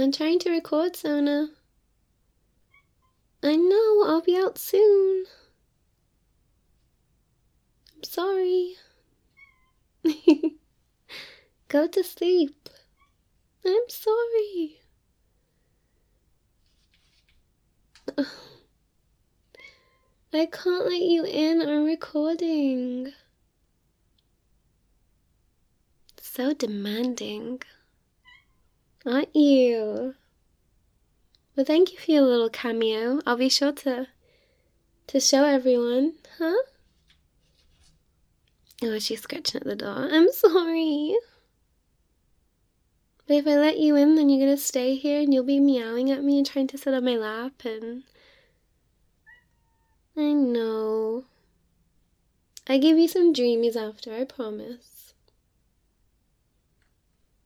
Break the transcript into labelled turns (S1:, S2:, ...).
S1: I'm trying to record, Sona. I know, I'll be out soon. I'm sorry. Go to sleep. I'm sorry. I can't let you in. I'm recording. So demanding. Aren't you? Well, thank you for your little cameo. I'll be sure to show everyone. Huh? Oh, she's scratching at the door. I'm sorry. But if I let you in, then you're gonna stay here and you'll be meowing at me and trying to sit on my lap and... I know. I give you some dreamies after, I promise.